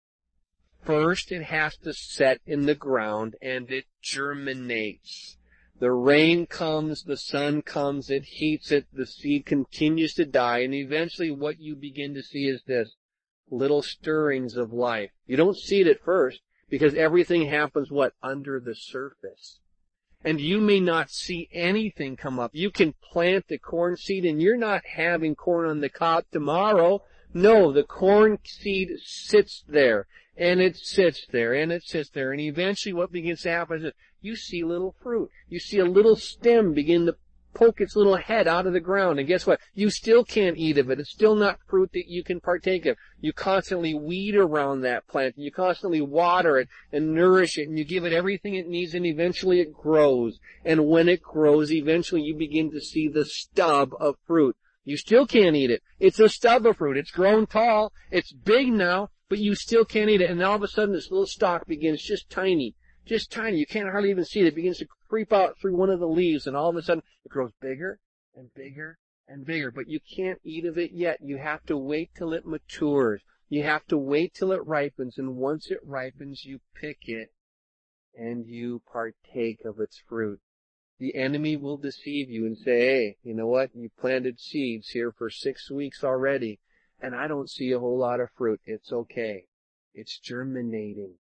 first it has to set in the ground and it germinates. The rain comes, the sun comes, it heats it, the seed continues to die, and eventually what you begin to see is this, little stirrings of life. You don't see it at first, because everything happens, what? Under the surface. And you may not see anything come up. You can plant the corn seed, and you're not having corn on the cob tomorrow. No, the corn seed sits there, and it sits there, and it sits there, and eventually what begins to happen is you see little fruit. You see a little stem begin to poke its little head out of the ground, and guess what? You still can't eat of it. It's still not fruit that you can partake of. You constantly weed around that plant, and you constantly water it and nourish it, and you give it everything it needs, and eventually it grows. And when it grows, eventually you begin to see the stub of fruit. You still can't eat it. It's a stub of fruit. It's grown tall. It's big now, but you still can't eat it. And all of a sudden this little stalk begins just tiny. Just tiny. You can't hardly even see it. It begins to creep out through one of the leaves, and all of a sudden it grows bigger and bigger and bigger. But you can't eat of it yet. You have to wait till it matures. You have to wait till it ripens, and once it ripens, you pick it and you partake of its fruit. The enemy will deceive you and say, hey, you know what? You planted seeds here for six weeks already, and I don't see a whole lot of fruit. It's okay. It's germinating.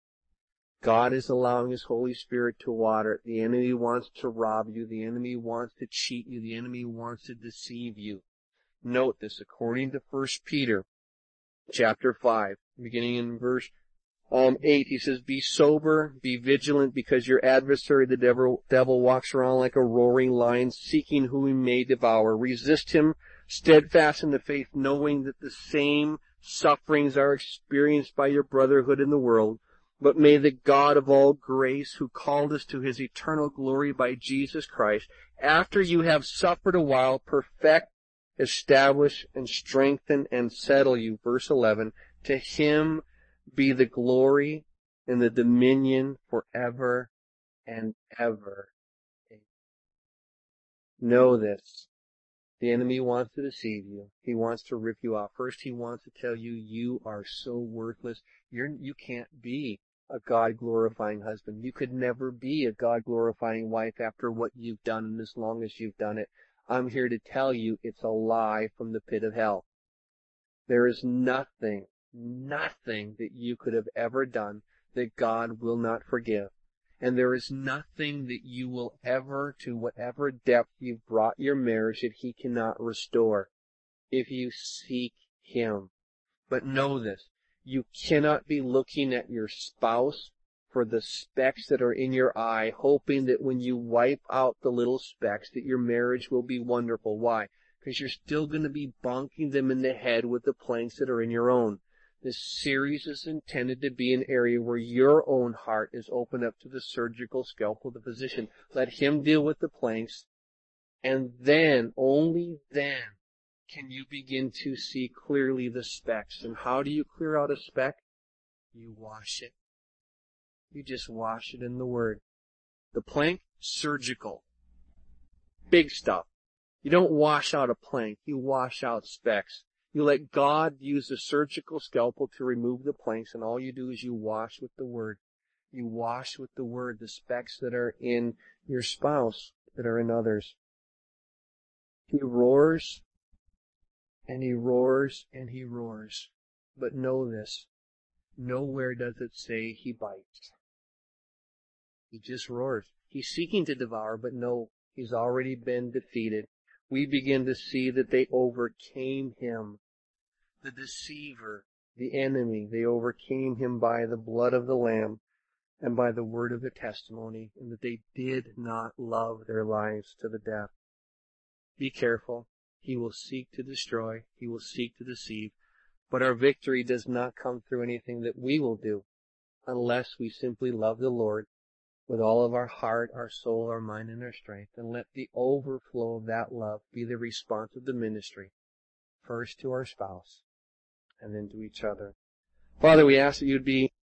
God is allowing His Holy Spirit to water it. The enemy wants to rob you. The enemy wants to cheat you. The enemy wants to deceive you. Note this, according to First Peter chapter five, beginning in verse um, eight, he says, be sober, be vigilant, because your adversary, the devil, devil walks around like a roaring lion, seeking whom he may devour. Resist him, steadfast in the faith, knowing that the same sufferings are experienced by your brotherhood in the world. But may the God of all grace, who called us to His eternal glory by Jesus Christ, after you have suffered a while, perfect, establish, and strengthen, and settle you. Verse eleven, to Him be the glory and the dominion forever and ever. Know this. The enemy wants to deceive you. He wants to rip you off. First, he wants to tell you you are so worthless. You're, you can't be a God-glorifying husband. You could never be a God-glorifying wife after what you've done and as long as you've done it. I'm here to tell you it's a lie from the pit of hell. There is nothing, nothing that you could have ever done that God will not forgive. And there is nothing that you will ever, to whatever depth you've brought your marriage, that He cannot restore if you seek Him. But know this, you cannot be looking at your spouse for the specks that are in your eye, hoping that when you wipe out the little specks that your marriage will be wonderful. Why? Because you're still going to be bonking them in the head with the planks that are in your own. This series is intended to be an area where your own heart is opened up to the surgical scalpel of the physician. Let him deal with the planks, and then, only then, can you begin to see clearly the specks. And how do you clear out a speck? You wash it. You just wash it in the Word. The plank, surgical. Big stuff. You don't wash out a plank. You wash out specks. You let God use the surgical scalpel to remove the planks, and all you do is you wash with the Word. You wash with the Word the specks that are in your spouse, that are in others. He roars, and he roars, and he roars. But know this, nowhere does it say he bites. He just roars. He's seeking to devour, but no, he's already been defeated. We begin to see that they overcame him. The deceiver, the enemy, they overcame him by the blood of the Lamb and by the word of the testimony, and that they did not love their lives to the death. Be careful. He will seek to destroy. He will seek to deceive. But our victory does not come through anything that we will do unless we simply love the Lord with all of our heart, our soul, our mind, and our strength, and let the overflow of that love be the response of the ministry, first to our spouse, and then to each other. Father, we ask that you'd be